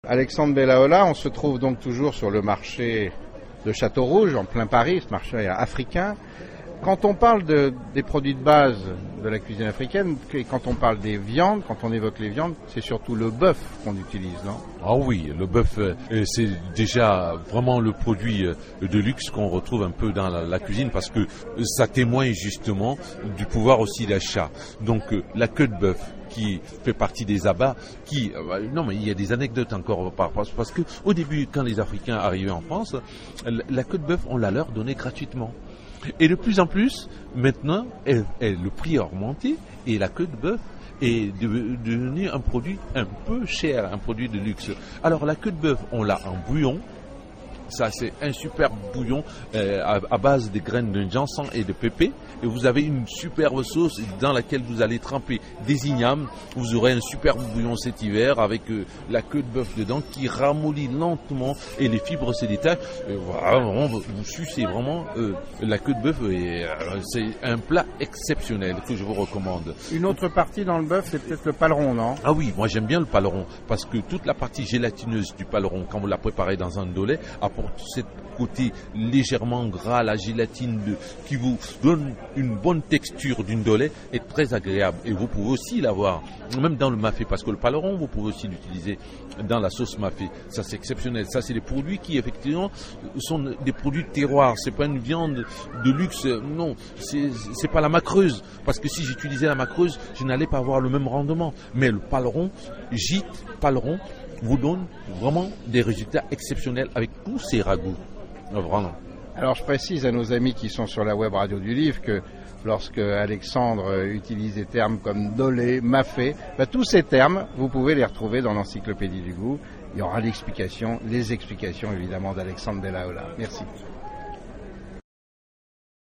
Alexandre Bellaola, on se trouve donc toujours sur le marché de Château-Rouge, en plein Paris, ce marché africain. Quand on parle des produits de base de la cuisine africaine, et quand on parle des viandes, quand on évoque les viandes, c'est surtout le bœuf qu'on utilise, non? Ah oui, le bœuf, c'est déjà vraiment le produit de luxe qu'on retrouve un peu dans la cuisine parce que ça témoigne justement du pouvoir aussi d'achat. Donc la queue de bœuf qui fait partie des abats, non mais il y a des anecdotes encore parce que au début quand les Africains arrivaient en France, la queue de bœuf on la leur donnait gratuitement. Et de plus en plus, maintenant, le prix a augmenté et la queue de bœuf est devenu un produit un peu cher, un produit de luxe. Alors la queue de bœuf, on l'a en bouillon. Ça, c'est un super bouillon à base de graines de jansan et de pépé. Et vous avez une superbe sauce dans laquelle vous allez tremper des ignames. Vous aurez un superbe bouillon cet hiver avec la queue de bœuf dedans qui ramollit lentement et les fibres se détachent. Vraiment, vous sucez vraiment la queue de bœuf. C'est un plat exceptionnel que je vous recommande. Une autre partie dans le bœuf, c'est peut-être le paleron, non? Ah oui, moi j'aime bien le paleron parce que toute la partie gélatineuse du paleron, quand vous la préparez dans un dollet, apporte ce côté légèrement gras, la gélatine qui vous donne une bonne texture d'une dollet est très agréable. Et vous pouvez aussi l'avoir, même dans le mafé, parce que le paleron, vous pouvez aussi l'utiliser dans la sauce mafé. Ça, c'est exceptionnel. Ça, c'est des produits qui, effectivement, sont des produits de terroir. C'est pas une viande de luxe. Non, c'est pas la macreuse. Parce que si j'utilisais la macreuse, je n'allais pas avoir le même rendement. Mais le paleron, gîte, paleron, vous donne vraiment des résultats exceptionnels avec tous ces ragoûts. Vraiment. Alors je précise à nos amis qui sont sur la web radio du livre que lorsque Alexandre utilise des termes comme dolé, mafé, tous ces termes, vous pouvez les retrouver dans l'encyclopédie du goût. Il y aura les explications évidemment d'Alexandre Bellaola. Merci.